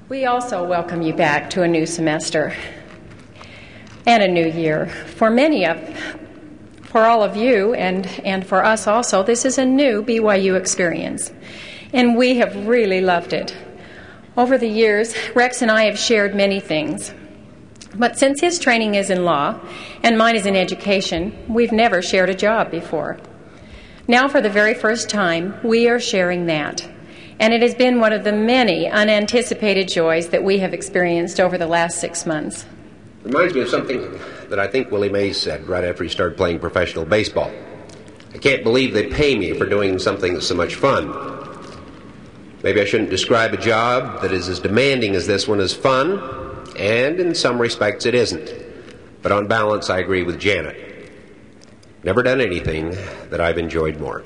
We also welcome you back to a new semester and a new year. For all of you and for us also, this is a new BYU experience, and we have really loved it. Over the years, Rex and I have shared many things, but since his training is in law and mine is in education, we've never shared a job before. Now, for the very first time, we are sharing that. And it has been one of the many unanticipated joys that we have experienced over the last 6 months. Reminds me of something that I think Willie Mays said right after he started playing professional baseball. I can't believe they pay me for doing something that's so much fun. Maybe I shouldn't describe a job that is as demanding as this one as fun, and in some respects it isn't. But on balance, I agree with Janet. Never done anything that I've enjoyed more.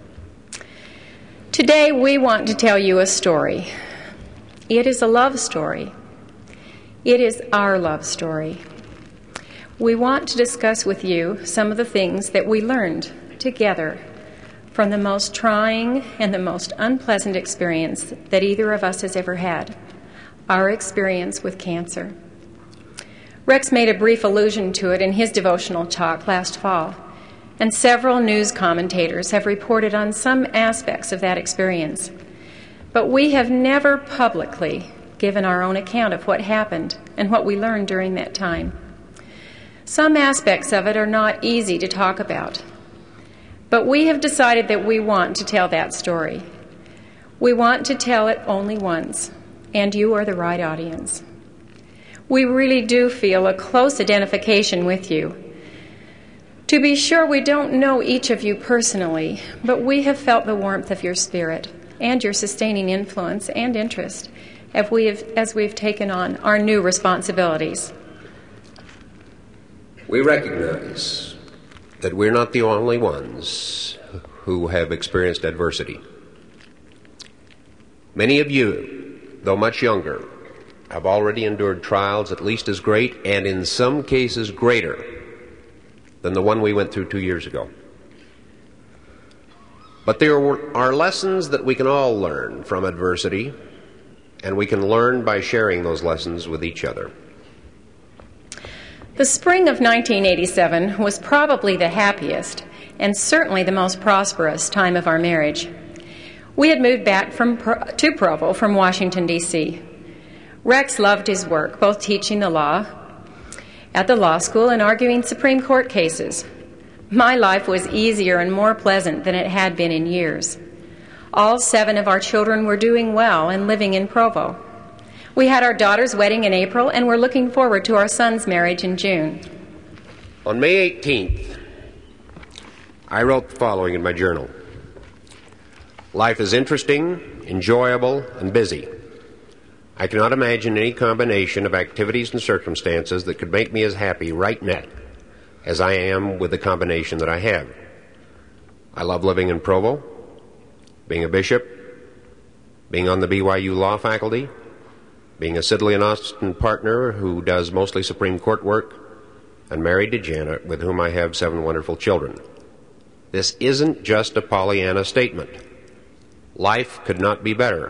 Today we want to tell you a story. It is a love story. It is our love story. We want to discuss with you some of the things that we learned together from the most trying and the most unpleasant experience that either of us has ever had, our experience with cancer. Rex made a brief allusion to it in his devotional talk last fall, and several news commentators have reported on some aspects of that experience. But we have never publicly given our own account of what happened and what we learned during that time. Some aspects of it are not easy to talk about, but we have decided that we want to tell that story. We want to tell it only once, and you are the right audience. We really do feel a close identification with you. To be sure, we don't know each of you personally, but we have felt the warmth of your spirit and your sustaining influence and interest as we've taken on our new responsibilities. We recognize that we're not the only ones who have experienced adversity. Many of you, though much younger, have already endured trials at least as great and in some cases greater than the one we went through 2 years ago. But there are lessons that we can all learn from adversity, and we can learn by sharing those lessons with each other. The spring of 1987 was probably the happiest and certainly the most prosperous time of our marriage. We had moved back to Provo from Washington, D.C. Rex loved his work, both teaching the law at the law school and arguing Supreme Court cases. My life was easier and more pleasant than it had been in years. All 7 of our children were doing well and living in Provo. We had our daughter's wedding in April and were looking forward to our son's marriage in June. On May 18th, I wrote the following in my journal. Life is interesting, enjoyable, and busy. I cannot imagine any combination of activities and circumstances that could make me as happy right now as I am with the combination that I have. I love living in Provo, being a bishop, being on the BYU law faculty, being a Sidley and Austin partner who does mostly Supreme Court work, and married to Janet, with whom I have 7 wonderful children. This isn't just a Pollyanna statement. Life could not be better.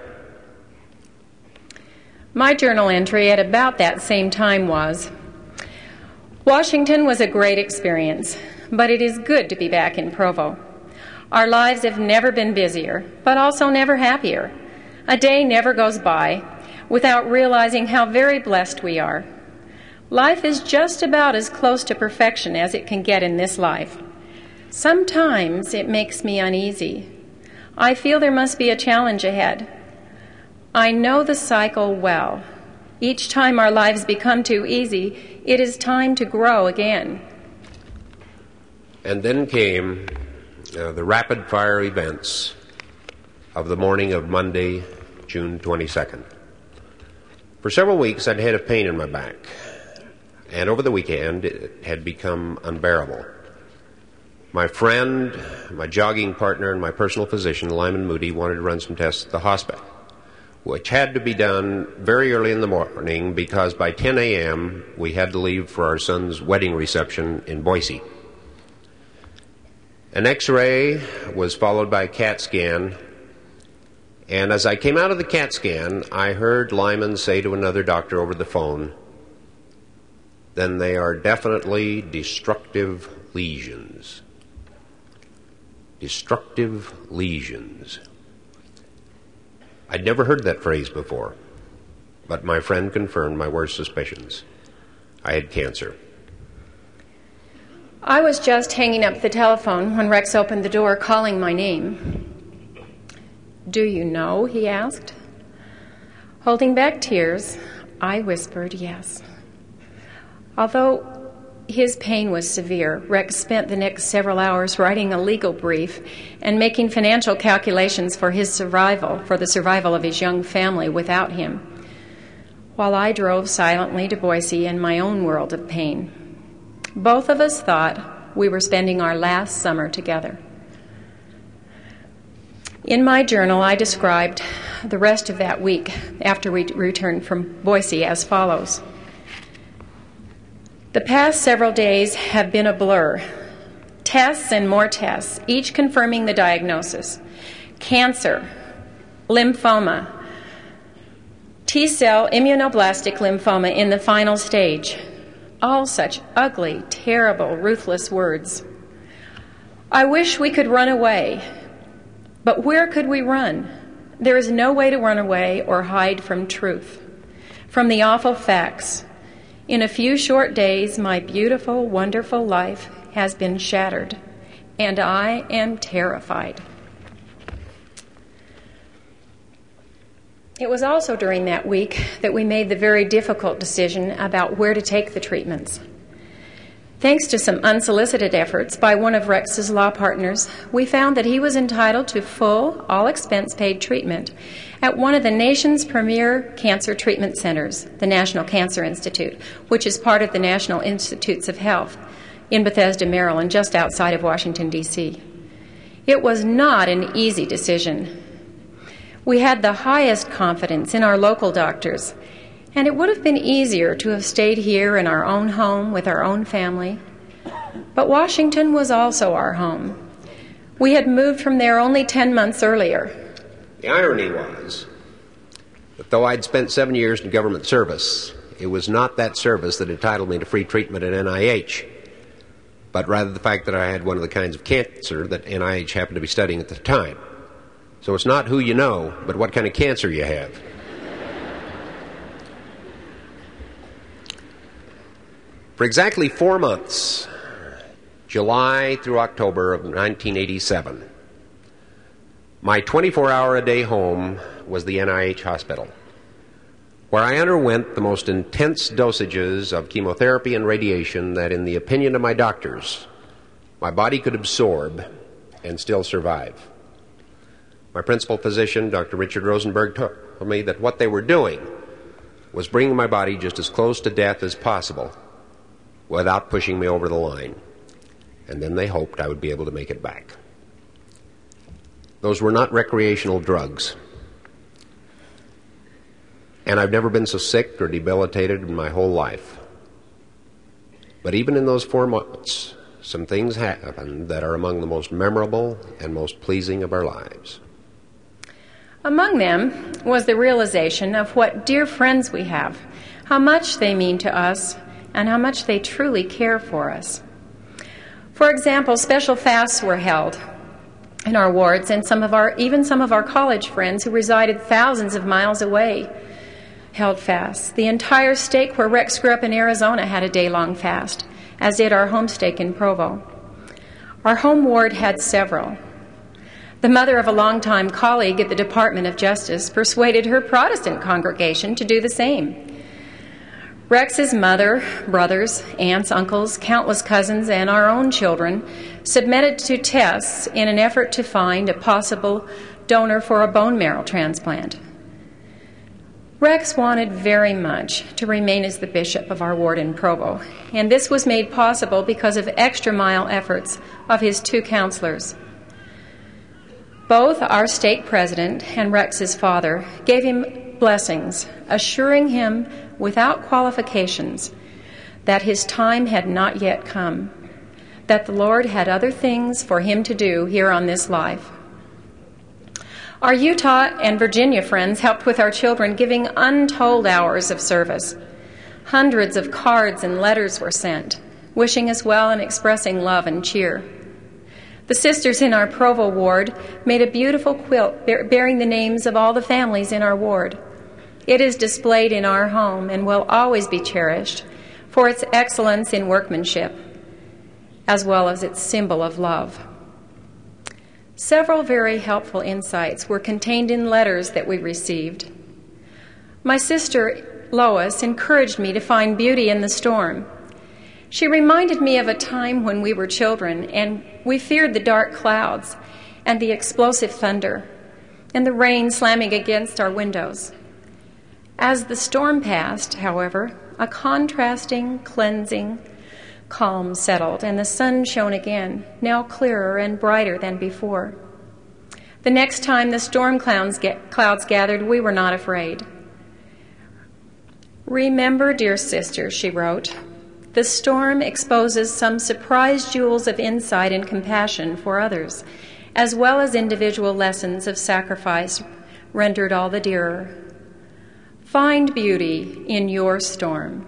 My journal entry at about that same time was, Washington was a great experience, but it is good to be back in Provo. Our lives have never been busier, but also never happier. A day never goes by without realizing how very blessed we are. Life is just about as close to perfection as it can get in this life. Sometimes it makes me uneasy. I feel there must be a challenge ahead. I know the cycle well. Each time our lives become too easy, it is time to grow again. And then came the rapid-fire events of the morning of Monday, June 22nd. For several weeks, I'd had a pain in my back, and over the weekend, it had become unbearable. My friend, my jogging partner, and my personal physician, Lyman Moody, wanted to run some tests at the hospital, which had to be done very early in the morning because by 10 a.m. we had to leave for our son's wedding reception in Boise. An X-ray was followed by a CAT scan, And as I came out of the CAT scan, I heard Lyman say to another doctor over the phone, "Then they are definitely destructive lesions." Destructive lesions. I'd never heard that phrase before, but my friend confirmed my worst suspicions. I had cancer. I was just hanging up the telephone when Rex opened the door, calling my name. "Do you know?" he asked. Holding back tears, I whispered yes. Although his pain was severe, Rex spent the next several hours writing a legal brief and making financial calculations for the survival of his young family without him, while I drove silently to Boise in my own world of pain. Both of us thought we were spending our last summer together. In my journal, I described the rest of that week after we returned from Boise as follows. The past several days have been a blur. Tests and more tests, each confirming the diagnosis. Cancer, lymphoma, T-cell immunoblastic lymphoma in the final stage. All such ugly, terrible, ruthless words. I wish we could run away. But where could we run? There is no way to run away or hide from truth, from the awful facts. In a few short days, my beautiful, wonderful life has been shattered, and I am terrified. It was also during that week that we made the very difficult decision about where to take the treatments. Thanks to some unsolicited efforts by one of Rex's law partners, we found that he was entitled to full, all-expense-paid treatment at one of the nation's premier cancer treatment centers, the National Cancer Institute, which is part of the National Institutes of Health in Bethesda, Maryland, just outside of Washington, D.C. It was not an easy decision. We had the highest confidence in our local doctors, and it would have been easier to have stayed here in our own home with our own family. But Washington was also our home. We had moved from there only 10 months earlier. The irony was that though I'd spent 7 years in government service, it was not that service that entitled me to free treatment at NIH, but rather the fact that I had one of the kinds of cancer that NIH happened to be studying at the time. So it's not who you know, but what kind of cancer you have. For exactly 4 months, July through October of 1987, my 24-hour-a-day home was the NIH hospital, where I underwent the most intense dosages of chemotherapy and radiation that, in the opinion of my doctors, my body could absorb and still survive. My principal physician, Dr. Richard Rosenberg, told me that what they were doing was bringing my body just as close to death as possible without pushing me over the line. And then they hoped I would be able to make it back. Those were not recreational drugs. And I've never been so sick or debilitated in my whole life. But even in those 4 months, some things happened that are among the most memorable and most pleasing of our lives. Among them was the realization of what dear friends we have, how much they mean to us, and how much they truly care for us. For example, special fasts were held in our wards, and even some of our college friends who resided thousands of miles away held fasts. The entire stake where Rex grew up in Arizona had a day-long fast, as did our home stake in Provo. Our home ward had several. The mother of a longtime colleague at the Department of Justice persuaded her Protestant congregation to do the same. Rex's mother, brothers, aunts, uncles, countless cousins, and our own children submitted to tests in an effort to find a possible donor for a bone marrow transplant. Rex wanted very much to remain as the bishop of our ward in Provo, and this was made possible because of extra-mile efforts of his 2 counselors. Both our stake president and Rex's father gave him blessings, assuring him without qualifications that his time had not yet come, that the Lord had other things for him to do here on this life. Our Utah and Virginia friends helped with our children, giving untold hours of service. Hundreds of cards and letters were sent, wishing us well and expressing love and cheer. The sisters in our Provo ward made a beautiful quilt bearing the names of all the families in our ward. It is displayed in our home and will always be cherished for its excellence in workmanship, as well as its symbol of love. Several very helpful insights were contained in letters that we received. My sister, Lois, encouraged me to find beauty in the storm. She reminded me of a time when we were children and we feared the dark clouds and the explosive thunder and the rain slamming against our windows. As the storm passed, however, a contrasting, cleansing calm settled and the sun shone again, now clearer and brighter than before. The next time the storm clouds gathered, we were not afraid. "Remember, dear sister," she wrote, "the storm exposes some surprise jewels of insight and compassion for others, as well as individual lessons of sacrifice rendered all the dearer. Find beauty in your storm."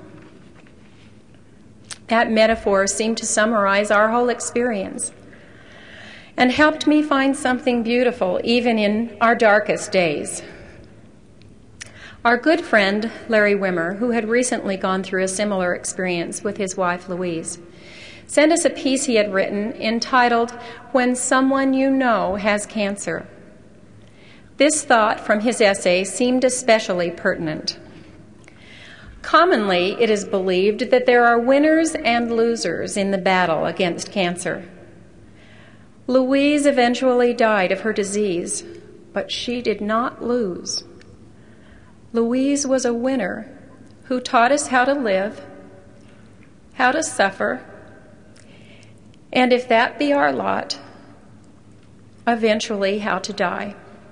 That metaphor seemed to summarize our whole experience and helped me find something beautiful even in our darkest days. Our good friend, Larry Wimmer, who had recently gone through a similar experience with his wife, Louise, sent us a piece he had written entitled, "When Someone You Know Has Cancer." This thought from his essay seemed especially pertinent. Commonly, it is believed that there are winners and losers in the battle against cancer. Louise eventually died of her disease, but she did not lose. Louise was a winner who taught us how to live, how to suffer, and if that be our lot, eventually how to die.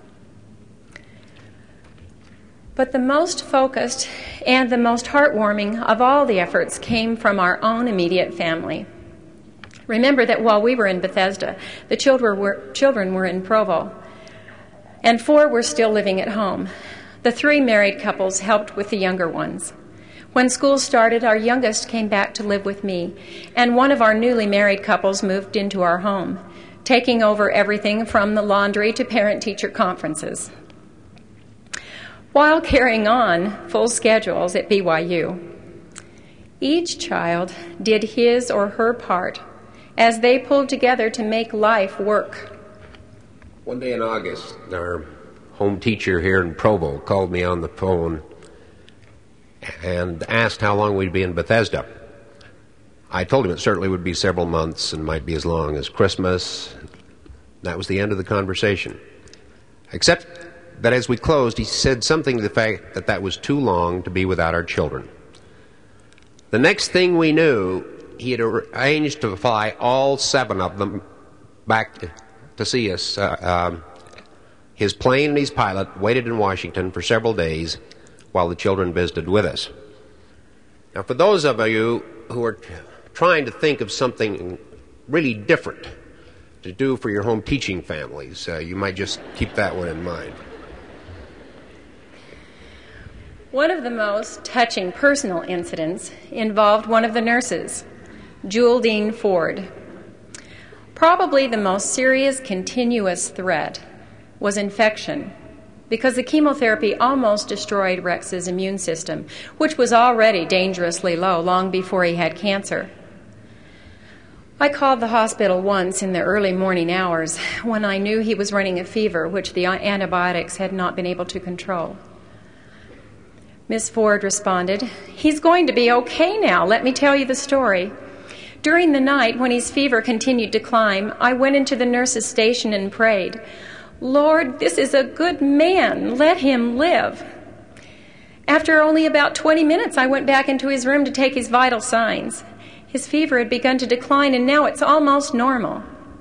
But the most focused and the most heartwarming of all the efforts came from our own immediate family. Remember that while we were in Bethesda, the children were in Provo, and 4 were still living at home. The 3 married couples helped with the younger ones. When school started, our youngest came back to live with me, and one of our newly married couples moved into our home, taking over everything from the laundry to parent-teacher conferences, while carrying on full schedules at BYU. Each child did his or her part as they pulled together to make life work. One day in August, our home teacher here in Provo called me on the phone and asked how long we'd be in Bethesda. I told him it certainly would be several months and might be as long as Christmas. That was the end of the conversation. Except that as we closed, he said something to the fact that that was too long to be without our children. The next thing we knew, he had arranged to fly all 7 of them back to see us. His plane and his pilot waited in Washington for several days while the children visited with us. Now, for those of you who are trying to think of something really different to do for your home teaching families, you might just keep that one in mind. One of the most touching personal incidents involved one of the nurses, Jewel Dean Ford. Probably the most serious continuous threat was infection, because the chemotherapy almost destroyed Rex's immune system, which was already dangerously low long before he had cancer. I called the hospital once in the early morning hours when I knew he was running a fever which the antibiotics had not been able to control. Miss Ford responded, "He's going to be okay now. Let me tell you the story. During the night, when his fever continued to climb, I went into the nurse's station and prayed, 'Lord, this is a good man. Let him live.' After only about 20 minutes, I went back into his room to take his vital signs. His fever had begun to decline, and now it's almost normal."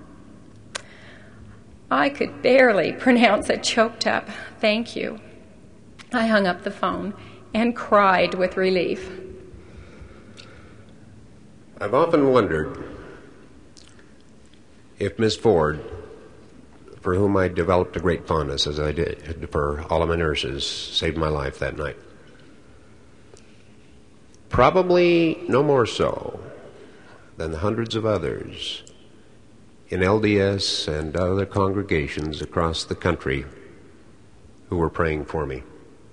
I could barely pronounce a choked-up "thank you." I hung up the phone and cried with relief. I've often wondered if Miss Ford for whom I developed a great fondness, as I did for all of my nurses, saved my life that night. Probably no more so than the hundreds of others in LDS and other congregations across the country who were praying for me.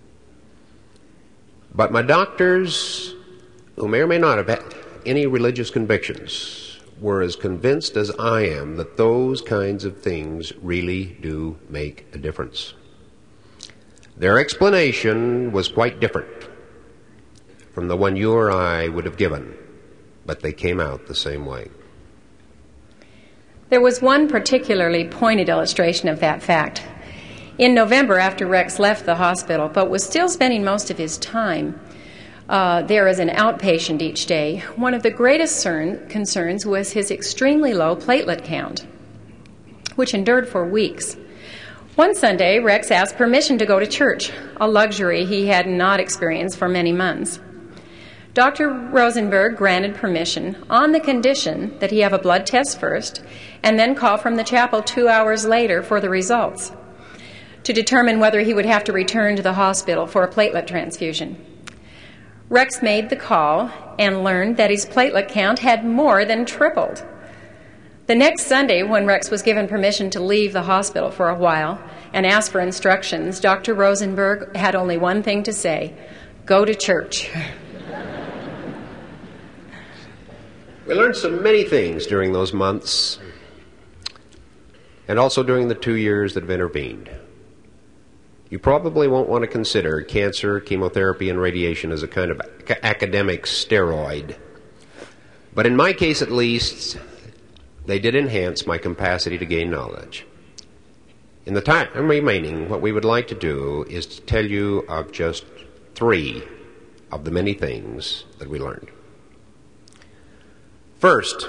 But my doctors, who may or may not have had any religious convictions, were as convinced as I am that those kinds of things really do make a difference. Their explanation was quite different from the one you or I would have given, but they came out the same way. There was one particularly pointed illustration of that fact. In November, after Rex left the hospital, but was still spending most of his time there as an outpatient each day, one of the greatest concerns was his extremely low platelet count, which endured for weeks. One Sunday, Rex asked permission to go to church, a luxury he had not experienced for many months. Dr. Rosenberg granted permission on the condition that he have a blood test first and then call from the chapel 2 hours later for the results to determine whether he would have to return to the hospital for a platelet transfusion. Rex made the call and learned that his platelet count had more than tripled. The next Sunday, when Rex was given permission to leave the hospital for a while and asked for instructions, Dr. Rosenberg had only one thing to say: go to church. We learned so many things during those months, and also during the 2 years that have intervened. You probably won't want to consider cancer, chemotherapy, and radiation as a kind of academic steroid. But in my case, at least, they did enhance my capacity to gain knowledge. In the time remaining, what we would like to do is to tell you of just 3 of the many things that we learned. First,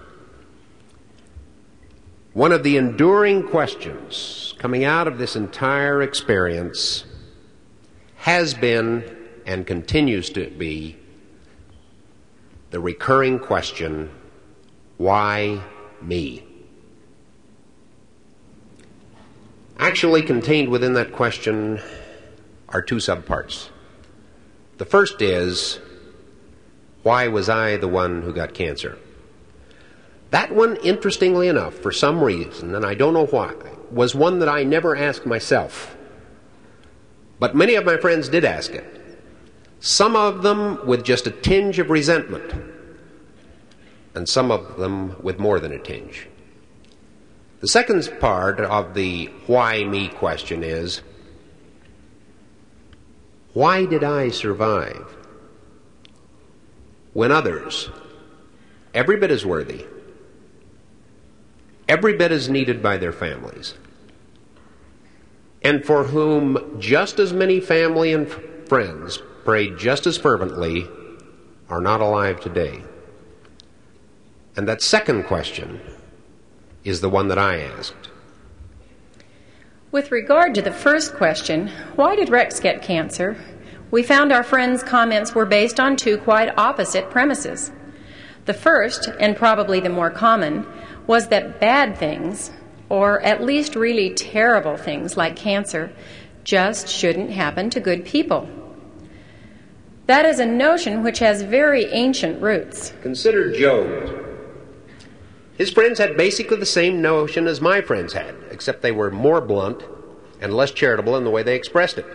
one of the enduring questions coming out of this entire experience has been and continues to be the recurring question, why me? Actually, contained within that question are 2 subparts. The first is, why was I the one who got cancer? That one, interestingly enough, for some reason, and I don't know why, was one that I never asked myself. But many of my friends did ask it. Some of them with just a tinge of resentment, and some of them with more than a tinge. The second part of the why me question is, why did I survive when others, every bit as worthy, every bit as needed by their families, and for whom just as many family and friends prayed just as fervently, are not alive today? And that second question is the one that I asked. With regard to the first question, why did Rex get cancer? We found our friends' comments were based on 2 quite opposite premises. The first, and probably the more common, was that bad things, or at least really terrible things like cancer, just shouldn't happen to good people. That is a notion which has very ancient roots. Consider Job. His friends had basically the same notion as my friends had, except they were more blunt and less charitable in the way they expressed it.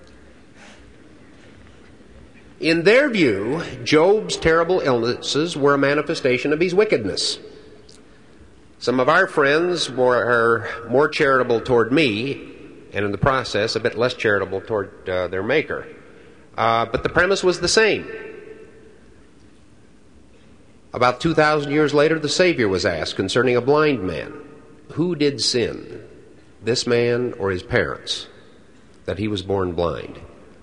In their view, Job's terrible illnesses were a manifestation of his wickedness. Some of our friends were more charitable toward me, and in the process a bit less charitable toward their Maker. But the premise was the same. About 2,000 years later, the Savior was asked concerning a blind man, who did sin, this man or his parents, that he was born blind?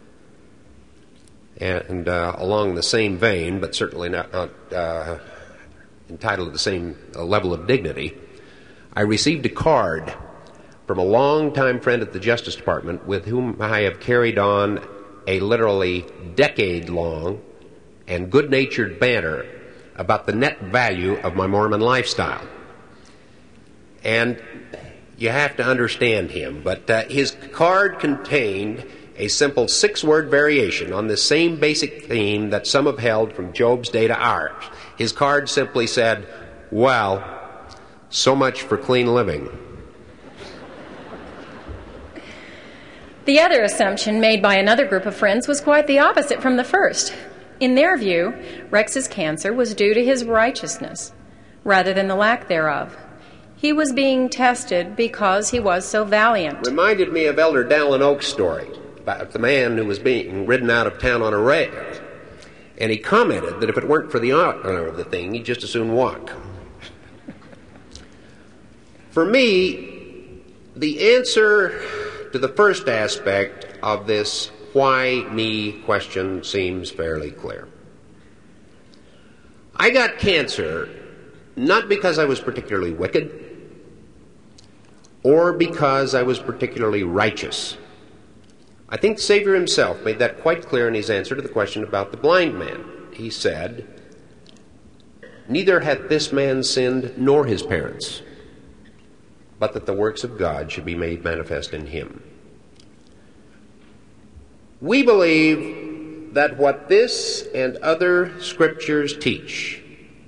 And along the same vein, but certainly not entitled to the same level of dignity, I received a card from a longtime friend at the Justice Department with whom I have carried on a literally decade-long and good-natured banter about the net value of my Mormon lifestyle. And you have to understand him. But his card contained a simple 6-word variation on the same basic theme that some have held from Job's day to ours. His card simply said, well, so much for clean living. The other assumption made by another group of friends was quite the opposite from the first. In their view, Rex's cancer was due to his righteousness rather than the lack thereof. He was being tested because he was so valiant. Reminded me of Elder Dallin Oak's story about the man who was being ridden out of town on a rail. And he commented that if it weren't for the honor of the thing, he'd just as soon walk. For me, the answer to the first aspect of this why me question seems fairly clear. I got cancer not because I was particularly wicked or because I was particularly righteous. I think the Savior himself made that quite clear in his answer to the question about the blind man. He said, neither hath this man sinned nor his parents, but that the works of God should be made manifest in him. We believe that what this and other scriptures teach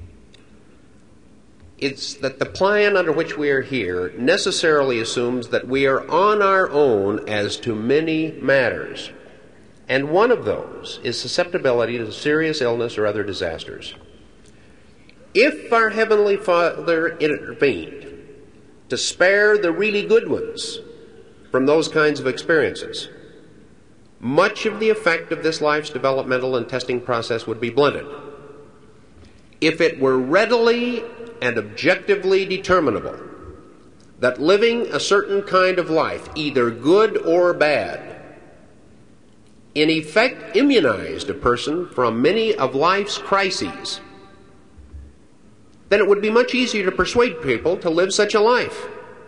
is that the plan under which we are here necessarily assumes that we are on our own as to many matters. And one of those is susceptibility to serious illness or other disasters. If our Heavenly Father intervened to spare the really good ones from those kinds of experiences, much of the effect of this life's developmental and testing process would be blunted. If it were readily and objectively determinable that living a certain kind of life, either good or bad, in effect immunized a person from many of life's crises, then it would be much easier to persuade people to live such a life.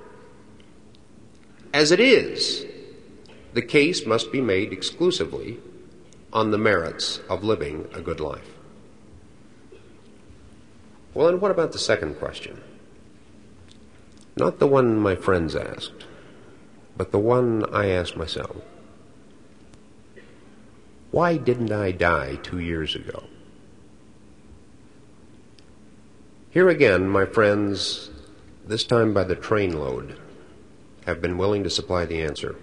As it is, the case must be made exclusively on the merits of living a good life. Well, and what about the second question? Not the one my friends asked, but the one I asked myself. Why didn't I die 2 years ago? Here again, my friends, this time by the trainload, have been willing to supply the answer.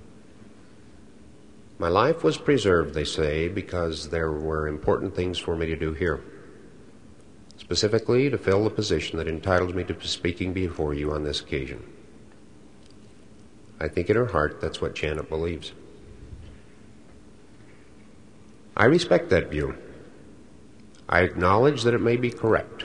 My life was preserved, they say, because there were important things for me to do here. Specifically, to fill the position that entitles me to speaking before you on this occasion. I think in her heart that's what Janet believes. I respect that view. I acknowledge that it may be correct.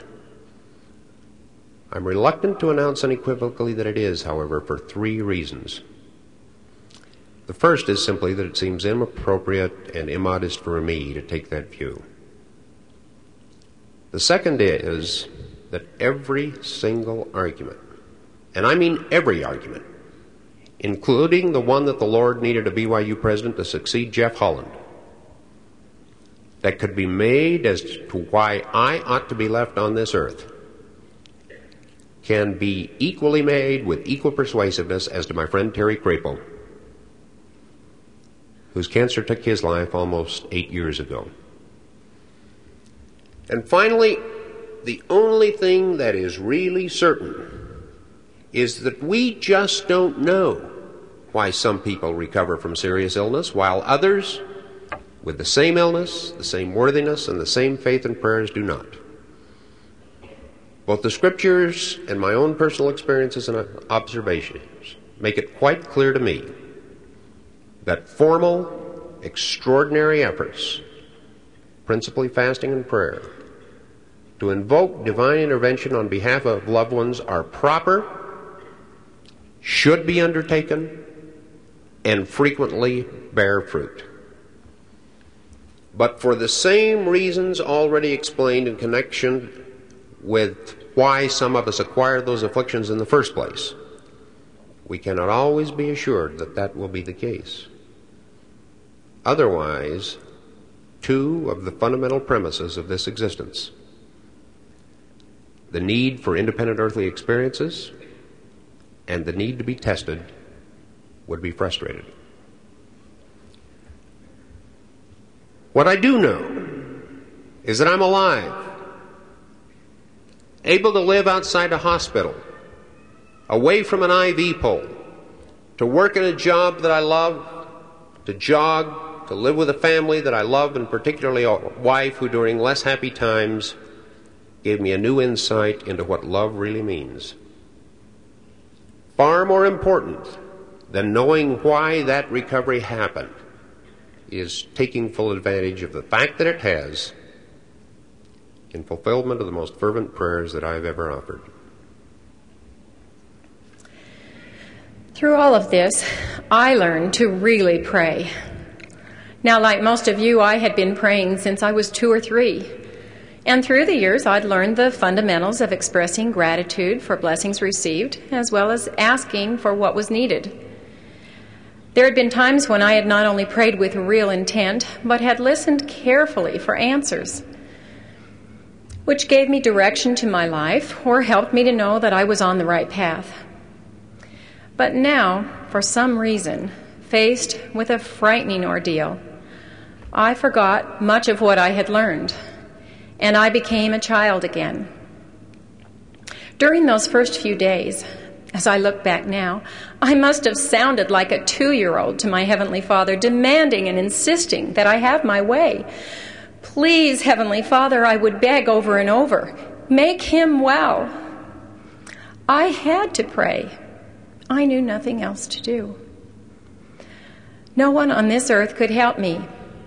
I'm reluctant to announce unequivocally that it is, however, for 3 reasons. The first is simply that it seems inappropriate and immodest for me to take that view. The second is that every single argument, and I mean every argument, including the one that the Lord needed a BYU president to succeed Jeff Holland, that could be made as to why I ought to be left on this earth, can be equally made with equal persuasiveness as to my friend Terry Crapo, whose cancer took his life almost 8 years ago. And finally, the only thing that is really certain is that we just don't know why some people recover from serious illness while others, with the same illness, the same worthiness, and the same faith and prayers, do not. Both the scriptures and my own personal experiences and observations make it quite clear to me that formal, extraordinary efforts, principally fasting and prayer, to invoke divine intervention on behalf of loved ones are proper, should be undertaken, and frequently bear fruit. But for the same reasons already explained in connection with why some of us acquired those afflictions in the first place, we cannot always be assured that that will be the case. Otherwise, 2 of the fundamental premises of this existence, the need for independent earthly experiences and the need to be tested would be frustrated. What I do know is that I'm alive, able to live outside a hospital, away from an IV pole, to work in a job that I love, to jog, to live with a family that I love, and particularly a wife who during less happy times gave me a new insight into what love really means. Far more important than knowing why that recovery happened is taking full advantage of the fact that it has in fulfillment of the most fervent prayers that I've ever offered. Through all of this, I learned to really pray. Now, like most of you, I had been praying since I was 2 or 3. And through the years, I'd learned the fundamentals of expressing gratitude for blessings received, as well as asking for what was needed. There had been times when I had not only prayed with real intent, but had listened carefully for answers, which gave me direction to my life or helped me to know that I was on the right path. But now, for some reason, faced with a frightening ordeal, I forgot much of what I had learned, and I became a child again. During those first few days, as I look back now, I must have sounded like a 2-year-old to my Heavenly Father, demanding and insisting that I have my way. Please, Heavenly Father, I would beg over and over, make him well. I had to pray. I knew nothing else to do. No one on this earth could help me.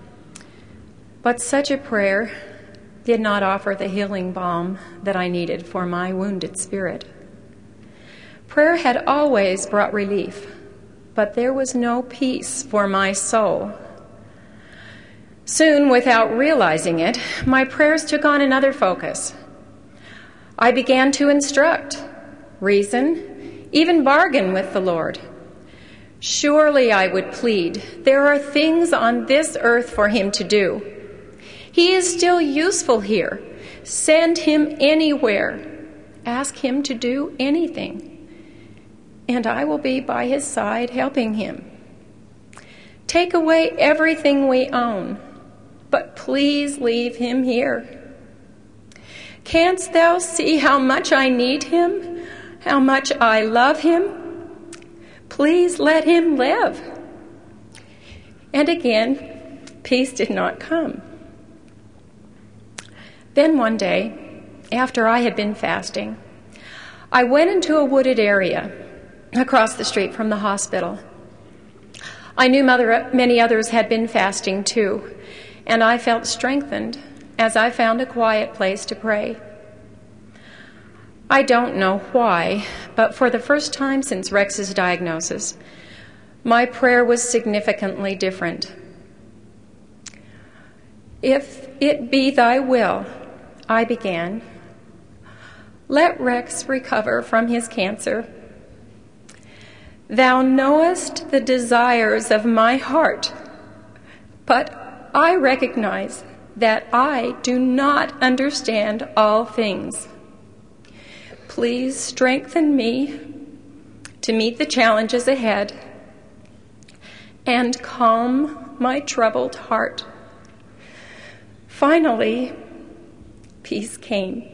But such a prayer did not offer the healing balm that I needed for my wounded spirit. Prayer had always brought relief, but there was no peace for my soul. Soon, without realizing it, my prayers took on another focus. I began to instruct, reason, even bargain with the Lord. Surely, I would plead, there are things on this earth for him to do. He is still useful here. Send him anywhere. Ask him to do anything, and I will be by his side helping him. Take away everything we own, but please leave him here. Canst thou see how much I need him, how much I love him? Please let him live. And again, peace did not come. Then one day, after I had been fasting, I went into a wooded area across the street from the hospital. I knew many others had been fasting too, and I felt strengthened as I found a quiet place to pray. I don't know why, but for the first time since Rex's diagnosis, my prayer was significantly different. If it be thy will, I began, let Rex recover from his cancer. Thou knowest the desires of my heart, but I recognize that I do not understand all things. Please strengthen me to meet the challenges ahead and calm my troubled heart. Finally, peace came.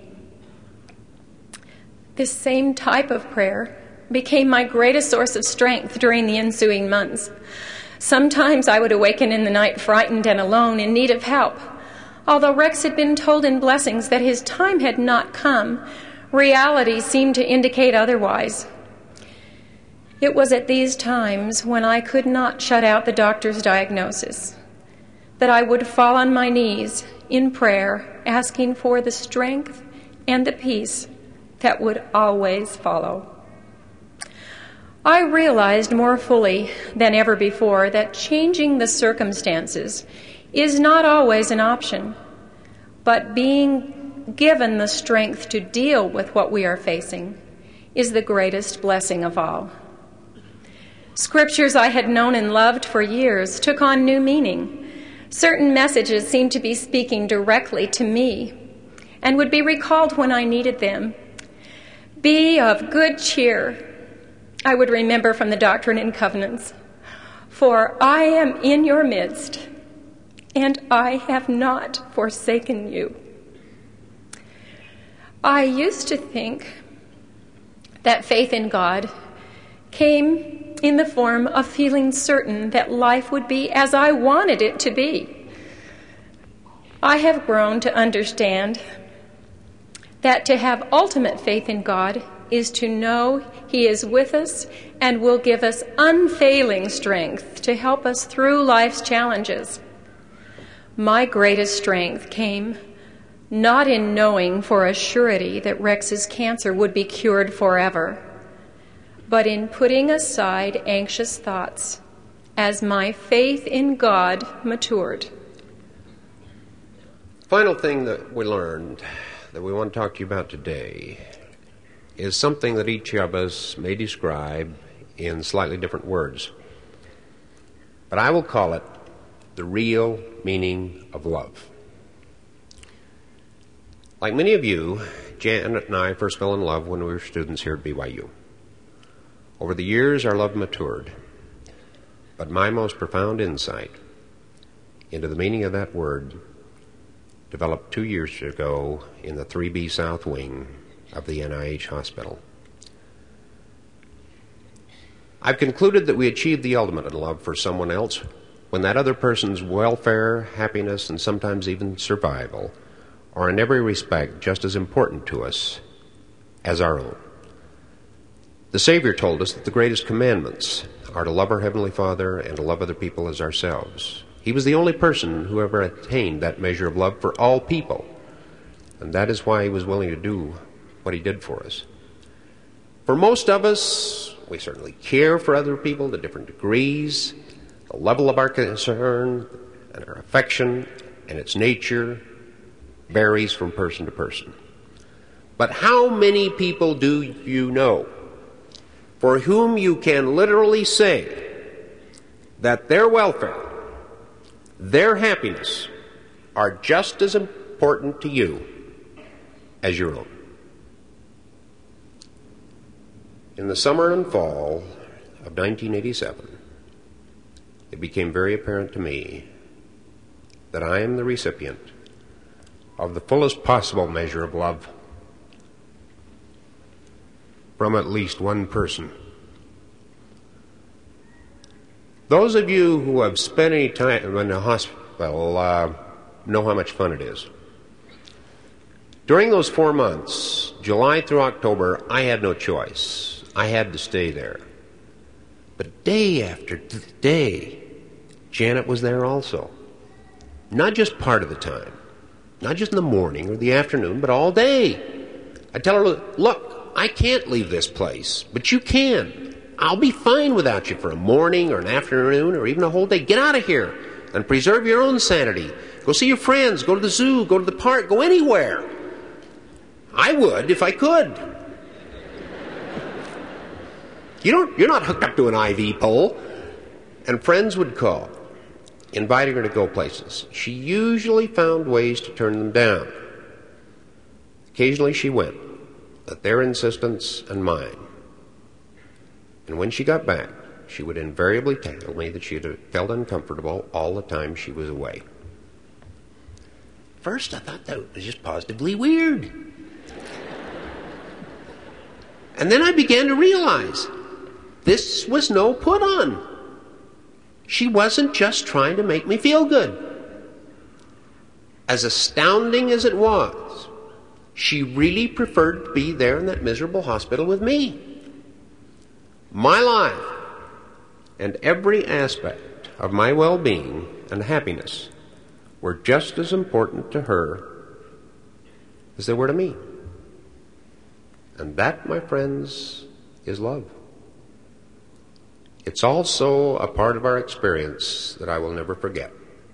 This same type of prayer became my greatest source of strength during the ensuing months. Sometimes I would awaken in the night frightened and alone, in need of help. Although Rex had been told in blessings that his time had not come, reality seemed to indicate otherwise. It was at these times when I could not shut out the doctor's diagnosis that I would fall on my knees in prayer, asking for the strength and the peace that would always follow. I realized more fully than ever before that changing the circumstances is not always an option, but being given the strength to deal with what we are facing is the greatest blessing of all. Scriptures I had known and loved for years took on new meaning. Certain messages seemed to be speaking directly to me and would be recalled when I needed them. Be of good cheer. I would remember from the Doctrine and Covenants, "For I am in your midst, and I have not forsaken you." I used to think that faith in God came in the form of feeling certain that life would be as I wanted it to be. I have grown to understand that to have ultimate faith in God is to know He is with us and will give us unfailing strength to help us through life's challenges. My greatest strength came not in knowing for a surety that Rex's cancer would be cured forever, but in putting aside anxious thoughts as my faith in God matured. Final thing that we learned that we want to talk to you about today is something that each of us may describe in slightly different words. But I will call it the real meaning of love. Like many of you, Janet and I first fell in love when we were students here at BYU. Over the years, our love matured. But my most profound insight into the meaning of that word developed 2 years ago in the 3B South Wing of the NIH hospital. I've concluded that we achieve the ultimate in love for someone else when that other person's welfare, happiness, and sometimes even survival are in every respect just as important to us as our own. The Savior told us that the greatest commandments are to love our Heavenly Father and to love other people as ourselves. He was the only person who ever attained that measure of love for all people, and that is why He was willing to do what He did for us. For most of us, we certainly care for other people to different degrees. The level of our concern and our affection and its nature varies from person to person. But how many people do you know for whom you can literally say that their welfare, their happiness, are just as important to you as your own? In the summer and fall of 1987, it became very apparent to me that I am the recipient of the fullest possible measure of love from at least one person. Those of you who have spent any time in the hospital know how much fun it is. During those 4 months, July through October, I had no choice. I had to stay there. But day after day, Janet was there also. Not just part of the time, not just in the morning or the afternoon, but all day. I tell her, look, I can't leave this place, but you can. I'll be fine without you for a morning or an afternoon or even a whole day. Get out of here and preserve your own sanity. Go see your friends, go to the zoo, go to the park, go anywhere. I would if I could. You're not hooked up to an IV pole. And friends would call, inviting her to go places. She usually found ways to turn them down. Occasionally she went, at their insistence and mine. And when she got back, she would invariably tell me that she had felt uncomfortable all the time she was away. First, I thought that was just positively weird. And then I began to realize this was no put on. She wasn't just trying to make me feel good. As astounding as it was, she really preferred to be there in that miserable hospital with me. My life and every aspect of my well-being and happiness were just as important to her as they were to me. And that, my friends, is love. It's also a part of our experience that I will never forget.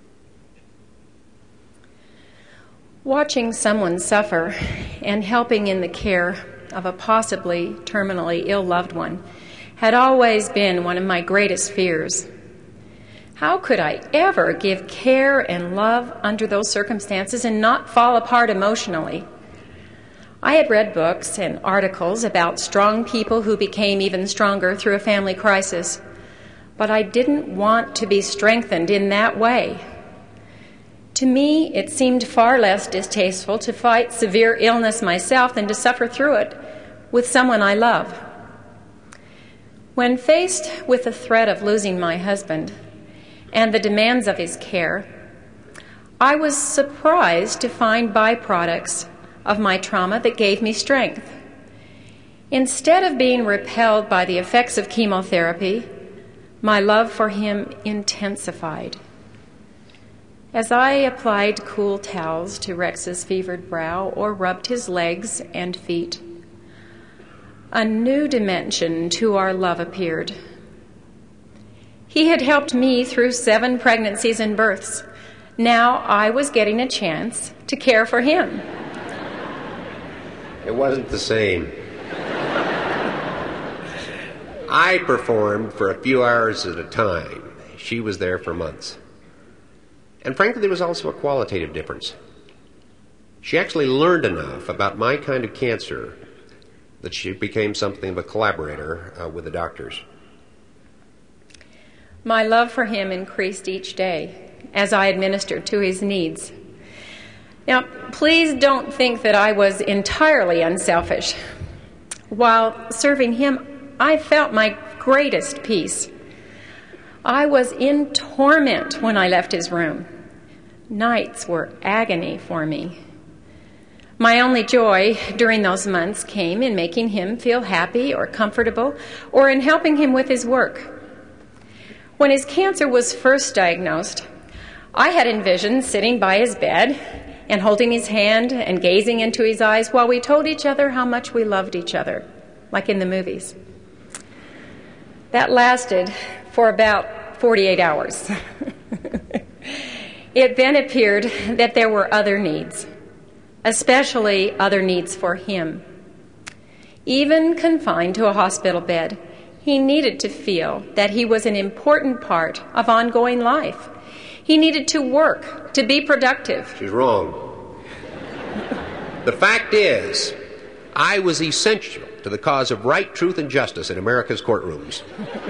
Watching someone suffer and helping in the care of a possibly terminally ill loved one had always been one of my greatest fears. How could I ever give care and love under those circumstances and not fall apart emotionally? I had read books and articles about strong people who became even stronger through a family crisis, but I didn't want to be strengthened in that way. To me, it seemed far less distasteful to fight severe illness myself than to suffer through it with someone I love. When faced with the threat of losing my husband and the demands of his care, I was surprised to find byproducts of my trauma that gave me strength. Instead of being repelled by the effects of chemotherapy, my love for him intensified. As I applied cool towels to Rex's fevered brow or rubbed his legs and feet, a new dimension to our love appeared. He had helped me through 7 pregnancies and births. Now I was getting a chance to care for him. It wasn't the same. I performed for a few hours at a time. She was there for months. And frankly, there was also a qualitative difference. She actually learned enough about my kind of cancer that she became something of a collaborator with the doctors. My love for him increased each day as I administered to his needs. Now, please don't think that I was entirely unselfish. While serving him, I felt my greatest peace. I was in torment when I left his room. Nights were agony for me. My only joy during those months came in making him feel happy or comfortable or in helping him with his work. When his cancer was first diagnosed, I had envisioned sitting by his bed and holding his hand and gazing into his eyes while we told each other how much we loved each other, like in the movies. That lasted for about 48 hours. It then appeared that there were other needs, especially other needs for him. Even confined to a hospital bed, he needed to feel that he was an important part of ongoing life. He needed to work, to be productive. She's wrong. The fact is, I was essential to the cause of right, truth, and justice in America's courtrooms.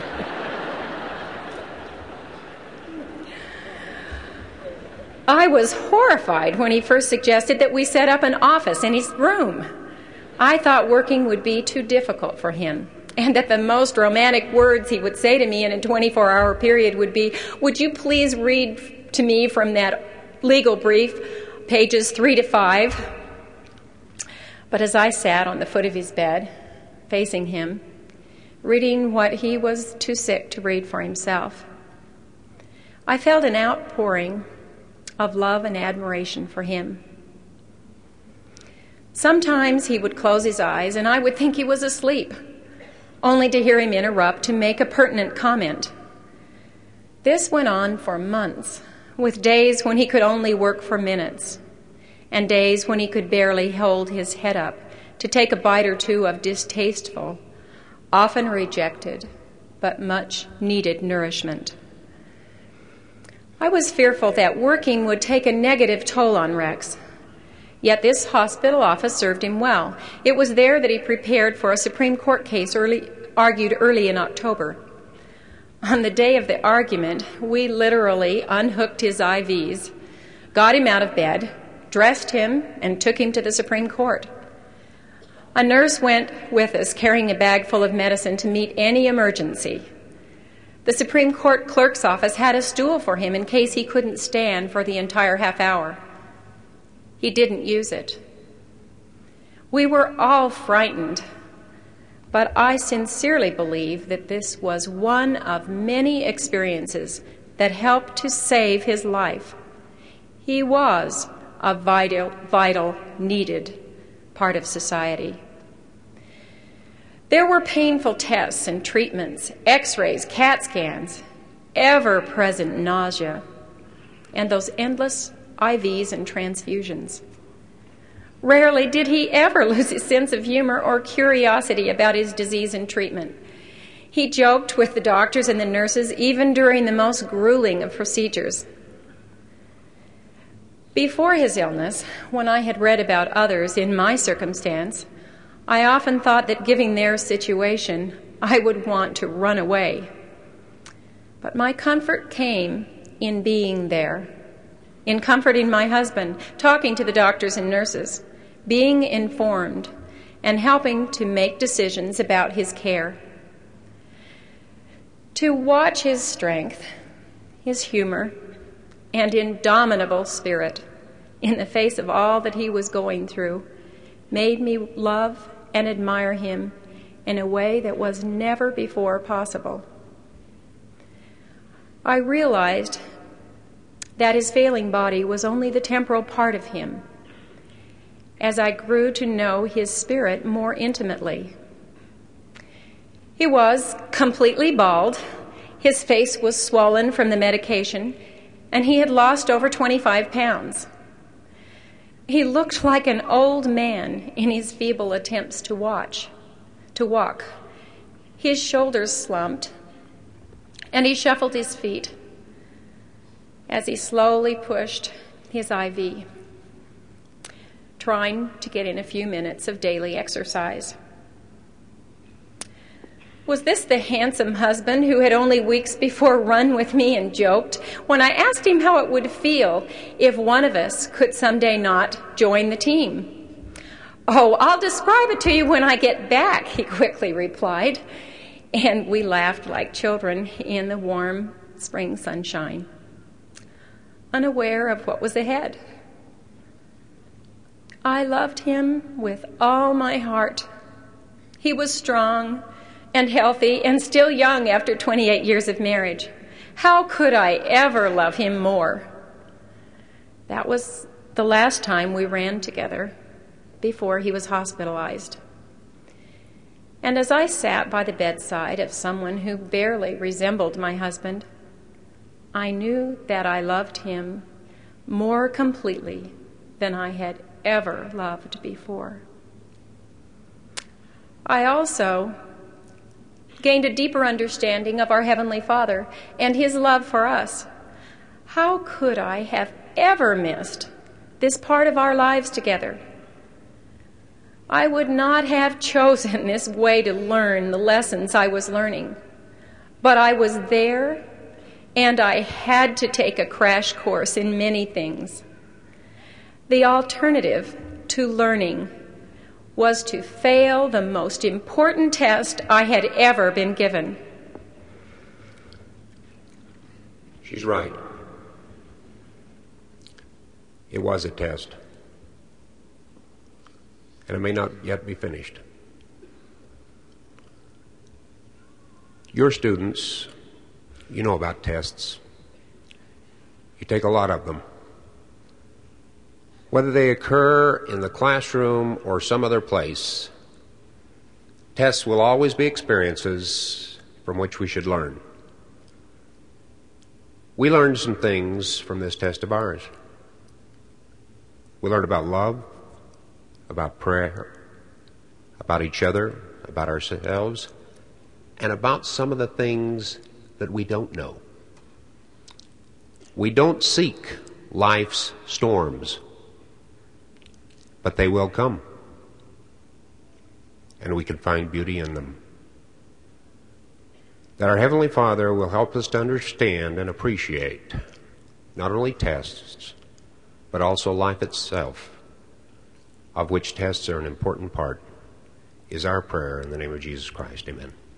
I was horrified when he first suggested that we set up an office in his room. I thought working would be too difficult for him, and that the most romantic words he would say to me in a 24-hour period would be, "Would you please read to me from that legal brief, pages 3 to 5? But as I sat on the foot of his bed, facing him, reading what he was too sick to read for himself, I felt an outpouring of love and admiration for him. Sometimes he would close his eyes and I would think he was asleep, only to hear him interrupt to make a pertinent comment. This went on for months, with days when he could only work for minutes, and days when he could barely hold his head up to take a bite or two of distasteful, often rejected, but much needed nourishment. I was fearful that working would take a negative toll on Rex. Yet this hospital office served him well. It was there that he prepared for a Supreme Court case argued early in October. On the day of the argument, we literally unhooked his IVs, got him out of bed, dressed him, and took him to the Supreme Court. A nurse went with us carrying a bag full of medicine to meet any emergency. The Supreme Court clerk's office had a stool for him in case he couldn't stand for the entire half hour. He didn't use it. We were all frightened, but I sincerely believe that this was one of many experiences that helped to save his life. He was a vital, needed part of society. There were painful tests and treatments, x-rays, CAT scans, ever-present nausea, and those endless IVs and transfusions. Rarely did he ever lose his sense of humor or curiosity about his disease and treatment. He joked with the doctors and the nurses even during the most grueling of procedures. Before his illness, when I had read about others in my circumstance, I often thought that given their situation, I would want to run away. But my comfort came in being there, in comforting my husband, talking to the doctors and nurses, being informed, and helping to make decisions about his care. To watch his strength, his humor, and indomitable spirit in the face of all that he was going through made me love and admire him in a way that was never before possible. I realized that his failing body was only the temporal part of him as I grew to know his spirit more intimately. He was completely bald, his face was swollen from the medication, and he had lost over 25 pounds. He looked like an old man in his feeble attempts to walk. His shoulders slumped, and he shuffled his feet as he slowly pushed his IV, trying to get in a few minutes of daily exercise. Was this the handsome husband who had only weeks before run with me and joked when I asked him how it would feel if one of us could someday not join the team? "Oh, I'll describe it to you when I get back," he quickly replied, and we laughed like children in the warm spring sunshine, unaware of what was ahead. I loved him with all my heart. He was strong and healthy and still young after 28 years of marriage. How could I ever love him more? That was the last time we ran together before he was hospitalized. And as I sat by the bedside of someone who barely resembled my husband, I knew that I loved him more completely than I had ever loved before. I also gained a deeper understanding of our Heavenly Father and his love for us. How could I have ever missed this part of our lives together? I would not have chosen this way to learn the lessons I was learning, but I was there and I had to take a crash course in many things. The alternative to learning was to fail the most important test I had ever been given. She's right. It was a test. And it may not yet be finished. Your students, you know about tests. You take a lot of them. Whether they occur in the classroom or some other place, tests will always be experiences from which we should learn. We learned some things from this test of ours. We learned about love, about prayer, about each other, about ourselves, and about some of the things that we don't know. We don't seek life's storms, but they will come, and we can find beauty in them. That our Heavenly Father will help us to understand and appreciate not only tests, but also life itself, of which tests are an important part, is our prayer in the name of Jesus Christ. Amen.